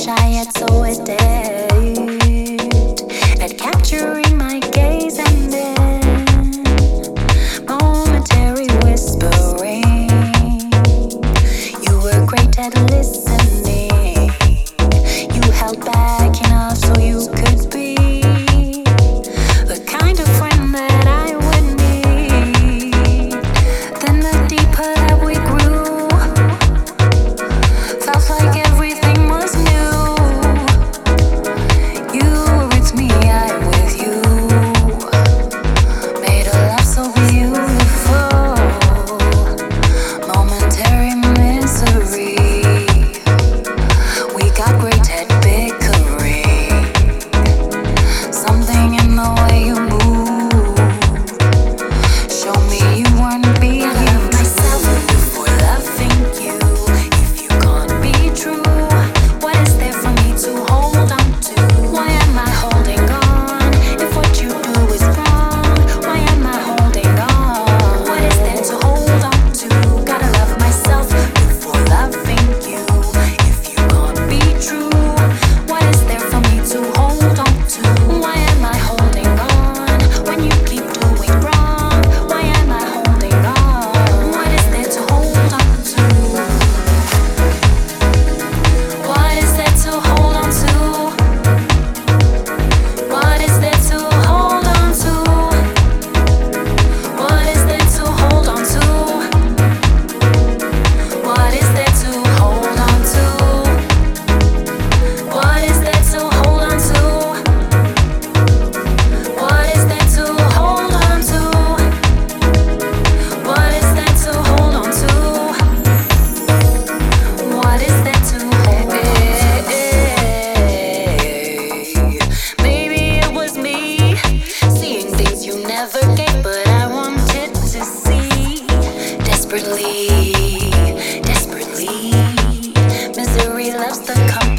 shy yet so adept at capturing my gaze, and then momentary whispering. You were great at listening. You held back enough so you could be the kind of friend that I would need. Then the deeper that we grew, felt like everything was new. You were with me, I with you. Made a love so beautiful. Momentary misery. We got great at bickering. Something in the way you move showed me you weren't being you. I love myself before loving you. If you can't be true, what is there for me to hold on to? Why am I holding on? If what you do is wrong, why am I holding on? What is there to hold on to? Gotta love myself before loving you. If you can't be true, what is there for me to hold on to? Why am I holding on when you keep doing wrong? Why am I holding on? What is there to hold on to? What is there to hold on to? What is there to hold on to? What is there to hold on to? What is there to hold on to? What is there to hold on to? What is there to hold on to? What is there to hold on to? What is there to hold on to? Maybe it was me seeing things you never gave, but I wanted to see desperately, desperately. Misery loves the company.